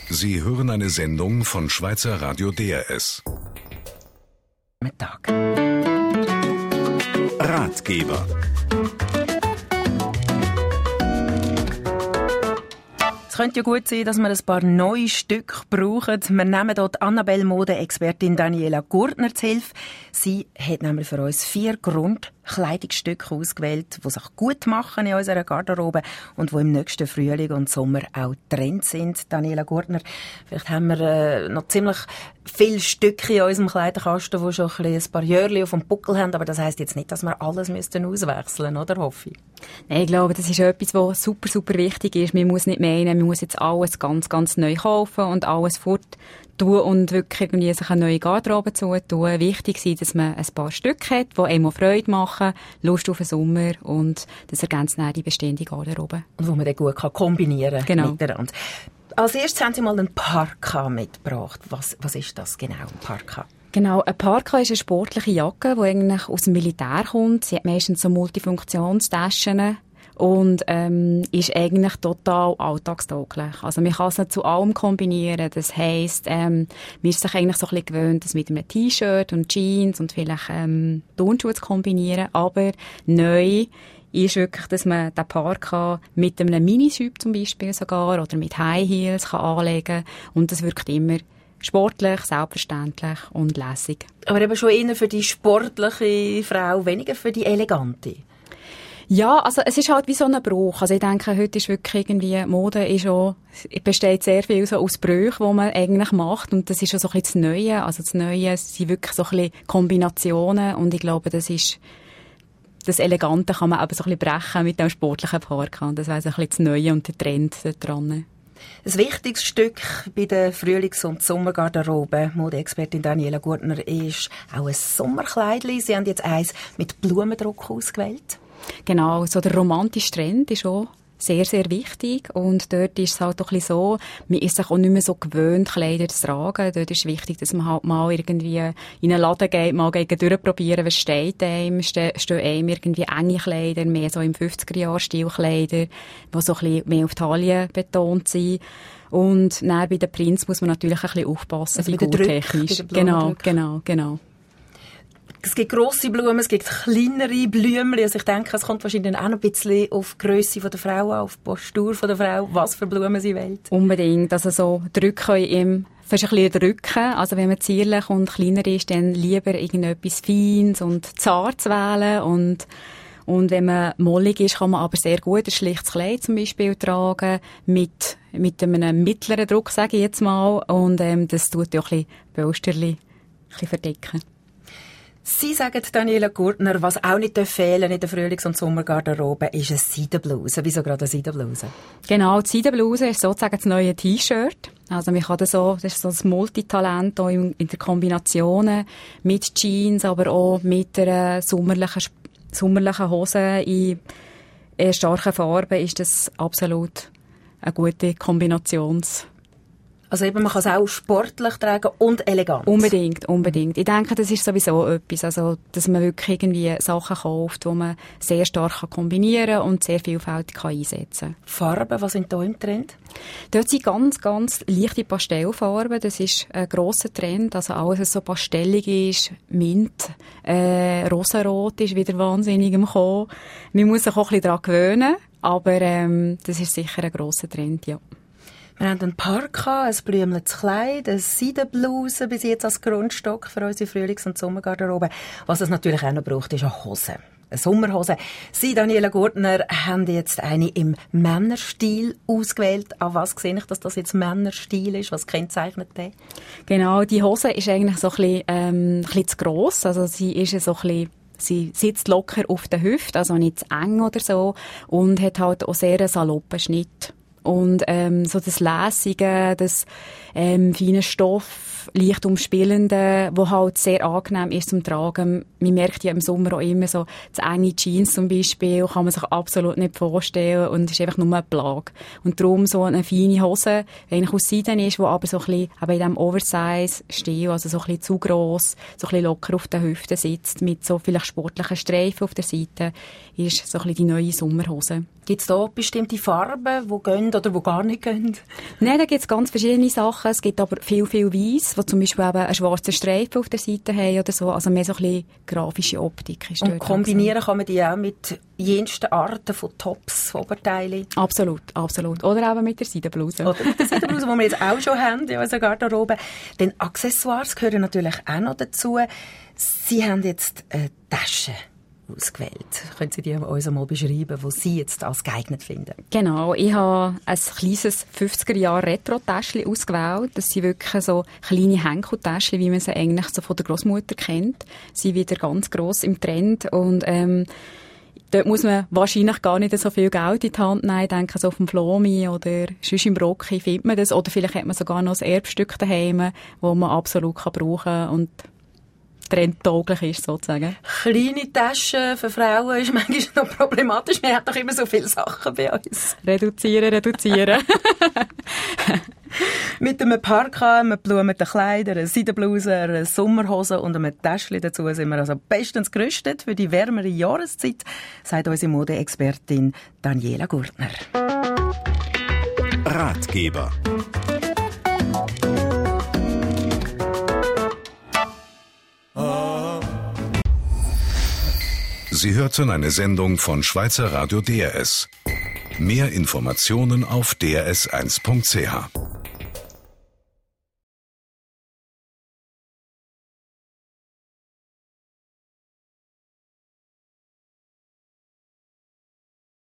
Sie hören eine Sendung von Schweizer Radio DRS. Mittag. Ratgeber. Es könnte ja gut sein, dass wir ein paar neue Stücke brauchen. Wir nehmen dort Annabelle Mode-Expertin Daniela Gurtner zu Hilfe. Sie hat nämlich für uns 4 Grundkleidungsstücke ausgewählt, die sich gut machen in unserer Garderobe und die im nächsten Frühling und Sommer auch Trend sind. Daniela Gurtner, vielleicht haben wir noch ziemlich viele Stücke in unserem Kleiderkasten, die schon ein paar Jährchen auf dem Buckel haben, aber das heisst jetzt nicht, dass wir alles auswechseln müssten, oder, hoffe ich? Nein, ich glaube, das ist etwas, was super, super wichtig ist. Man muss nicht meinen, man muss jetzt alles ganz, ganz neu kaufen und alles fort tun und wirklich irgendwie sich eine neue Garderobe zutun. Wichtig ist, dass man ein paar Stücke hat, die einem Freude machen, Lust auf den Sommer und das ergänzt dann die bestehende Garderobe. Und wo man dann gut kombinieren kann miteinander. Als erstes haben Sie mal einen Parka mitgebracht. Was ist das genau, ein Parka? Genau, ein Parka ist eine sportliche Jacke, die eigentlich aus dem Militär kommt. Sie hat meistens so Multifunktionstaschen und ist eigentlich total alltagstauglich. Also man kann es nicht zu allem kombinieren. Das heisst, man ist sich eigentlich so ein bisschen gewöhnt, das mit einem T-Shirt und Jeans und vielleicht Turnschuhe zu kombinieren. Aber neu ist wirklich, dass man den Parka mit einem Minisüb zum Beispiel sogar oder mit High Heels kann anlegen und das wirkt immer sportlich, selbstverständlich und lässig. Aber eben schon eher für die sportliche Frau, weniger für die elegante. Ja, also es ist halt wie so ein Bruch. Also ich denke, heute ist wirklich irgendwie, Mode ist auch, besteht sehr viel so aus Brüchen, die man eigentlich macht und das ist auch so ein bisschen das Neue. Also das Neue sind wirklich so ein bisschen Kombinationen und ich glaube, das Elegante kann man eben so ein bisschen brechen mit dem sportlichen Parka. Das wäre so ein bisschen das Neue und der Trend dran. Ein wichtiges Stück bei der Frühlings- und Sommergarderobe, Modeexpertin Daniela Gurtner, ist auch ein Sommerkleidchen. Sie haben jetzt eins mit Blumendruck ausgewählt. Genau, so der romantische Trend ist auch sehr, sehr wichtig und dort ist es halt auch ein bisschen so, man ist sich auch nicht mehr so gewöhnt, Kleider zu tragen. Dort ist wichtig, dass man halt mal irgendwie in einen Laden geht, mal durchprobieren, was steht einem, stehen einem irgendwie enge Kleider, mehr so im 50er-Jahr-Stil-Kleider, die so ein bisschen mehr auf Taille betont sind. Und dann bei den Prints muss man natürlich ein bisschen aufpassen, also figurtechnisch. Genau. Es gibt grosse Blumen, es gibt kleinere Blümchen. Also ich denke, es kommt wahrscheinlich auch noch ein bisschen auf die Grösse der Frau an, auf die Postur der Frau, was für Blumen sie wählt. Unbedingt. Also so drücken im fast ein bisschen drücken. Also wenn man zierlich und kleiner ist, dann lieber irgendetwas Feines und zart zu wählen. Und wenn man mollig ist, kann man aber sehr gut ein schlichtes Kleid zum Beispiel tragen, mit einem mittleren Druck, sage ich jetzt mal. Und das tut ja auch ein bisschen Polsterli verdecken. Sie sagen, Daniela Gurtner, was auch nicht fehlen in der Frühlings- und Sommergarderobe, ist eine Seidenbluse. Wieso gerade eine Seidenbluse? Genau, die Seidenbluse ist sozusagen das neue T-Shirt. Also man kann das ist so ein Multitalent auch in der Kombination mit Jeans, aber auch mit einer sommerlichen Hose in starken Farben ist das absolut eine gute Kombinations. Also eben, man kann es auch sportlich tragen und elegant. Unbedingt. Ich denke, das ist sowieso etwas, also, dass man wirklich irgendwie Sachen kauft, die man sehr stark kombinieren kann und sehr vielfältig einsetzen kann. Farben, was sind da im Trend? Dort sind ganz, ganz leichte Pastellfarben. Das ist ein grosser Trend. Also alles, was so pastellig ist, Mint, Rosarot ist wieder wahnsinnig im Kommen. Man muss sich auch ein bisschen daran gewöhnen, aber das ist sicher ein grosser Trend, ja. Wir haben einen Parka, ein blümliches Kleid, eine Seidenbluse bis jetzt als Grundstock für unsere Frühlings- und Sommergarderobe. Was es natürlich auch noch braucht, ist eine Hose. Eine Sommerhose. Sie, Daniela Gurtner, haben jetzt eine im Männerstil ausgewählt. An was sehe ich, dass das jetzt Männerstil ist? Was kennzeichnet den? Genau, die Hose ist eigentlich so ein bisschen zu gross. Also sie ist so ein bisschen, sie sitzt locker auf der Hüfte, also nicht zu eng oder so. Und hat halt auch sehr einen saloppen Schnitt. Und so das Lässige, das feine Stoff, leicht umspielende, wo halt sehr angenehm ist zum Tragen. Man merkt ja im Sommer auch immer so, das enge Jeans zum Beispiel kann man sich absolut nicht vorstellen und ist einfach nur eine Plage. Und darum so eine feine Hose, die eigentlich aus Seiden ist, die aber so ein bisschen eben in diesem Oversize-Stil, also so ein bisschen zu gross, so ein bisschen locker auf der Hüfte sitzt, mit so vielleicht sportlichen Streifen auf der Seite, ist so ein bisschen die neue Sommerhose. Gibt es da bestimmte Farben, die gehen oder die gar nicht gehen? Nein, da gibt es ganz verschiedene Sachen. Es gibt aber viel Weiss, wo zum Beispiel eben einen schwarzen Streifen auf der Seite haben oder so. Also mehr so ein bisschen grafische Optik ist dort. Und kombinieren kann man die auch mit jensten Arten von Tops, Oberteilen? Absolut. Oder eben mit der Seidenbluse. Oder mit der Seidenbluse, die wir jetzt auch schon haben in unserer Garderobe. Denn Accessoires gehören natürlich auch noch dazu. Sie haben jetzt eine Tasche ausgewählt. Können Sie die uns einmal beschreiben, die Sie jetzt als geeignet finden? Genau, ich habe ein kleines 50er-Jahre-Retro-Täschchen ausgewählt. Das sind wirklich so kleine Henkeltäschchen, wie man sie eigentlich so von der Großmutter kennt. Sie sind wieder ganz gross im Trend und dort muss man wahrscheinlich gar nicht so viel Geld in die Hand nehmen. Ich denke, so auf dem Flomi oder sonst im Rocki findet man das. Oder vielleicht hat man sogar noch ein Erbstück daheim, das man absolut brauchen kann und trendtauglich ist, sozusagen. Kleine Taschen für Frauen ist manchmal noch problematisch. Wir haben doch immer so viele Sachen bei uns. Reduzieren. Mit einem Parka, einem blumenden Kleider, einer Seidenbluse, einer Sommerhose und einem Täschchen dazu sind wir also bestens gerüstet für die wärmere Jahreszeit, sagt unsere Modeexpertin Daniela Gurtner. Ratgeber. Sie hörten eine Sendung von Schweizer Radio DRS. Mehr Informationen auf drs1.ch.